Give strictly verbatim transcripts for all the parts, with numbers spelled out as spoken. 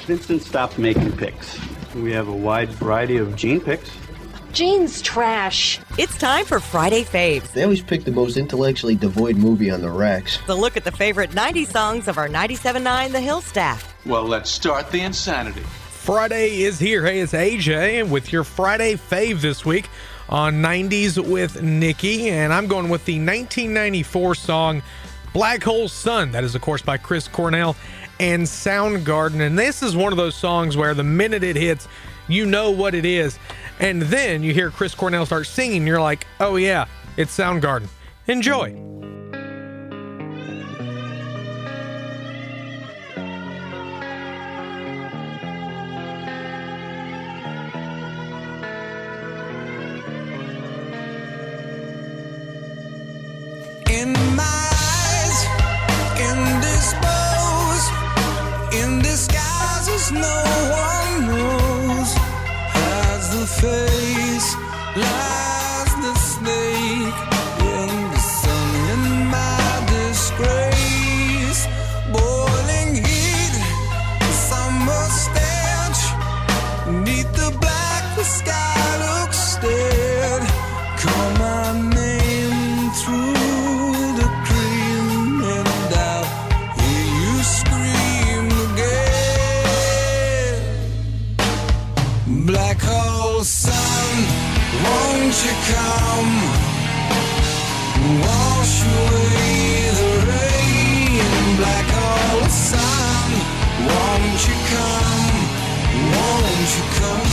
Vincent stopped making picks. We have a wide variety of Gene picks. Gene's trash. It's time for Friday Faves. They always pick the most intellectually devoid movie on the racks. The look at the favorite nineties songs of our ninety-seven point nine The Hill staff. Well, let's start the insanity. Friday is here. Hey, it's A J with your Friday Fave this week on nineties with Nikki. And I'm going with the nineteen ninety-four song Black Hole Sun. That is, of course, by Chris Cornell and Soundgarden. And this is one of those songs where the minute it hits, you know what it is. And then you hear Chris Cornell start singing, and you're like, oh yeah, it's Soundgarden. Enjoy. In my eyes, indisposed, in disguises no one knows, hides the face, lies the snake, in the sun, in my disgrace, boiling heat, summer stench, neath the black, the sky looks dead, call my name through black hole sun, won't you come, wash away the rain, black hole sun, won't you come, won't you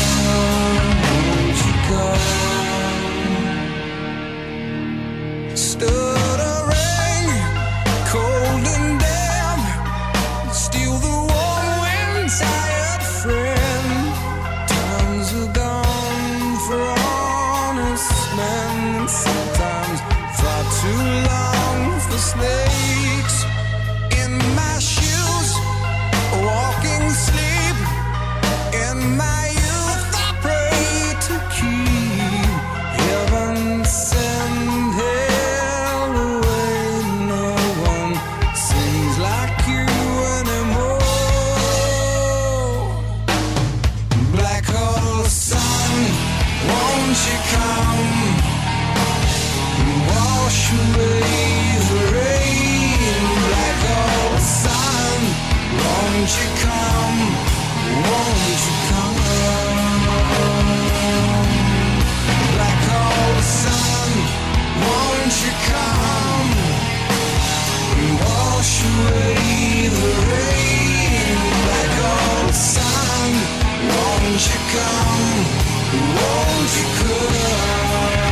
come, won't you come, stood a ring, cold and damp, steal the warm wind, tired friend, sometimes far too long for snakes in my shoes, walking sleep in my youth I pray to keep heaven send hell away, no one sings like you anymore, black hole sun, won't you come, wash away the rain, black hole sun, won't you come, won't you come, black hole sun, won't you come, wash away the rain, black hole sun, won't you come, won't you come.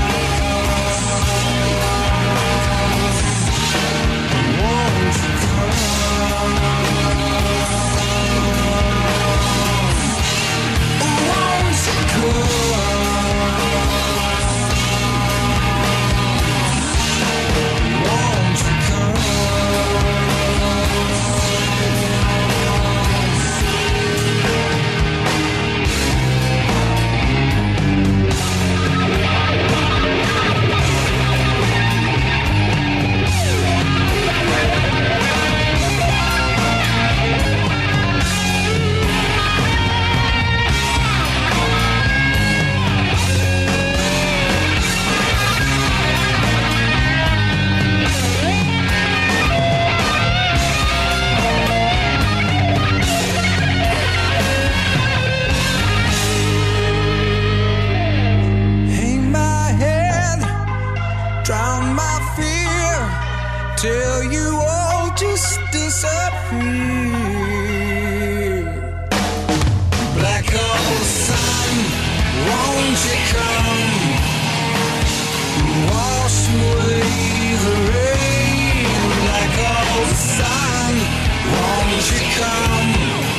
Till you all just disappear, black hole sun, won't you come, wash away the rain, black hole sun, won't you come,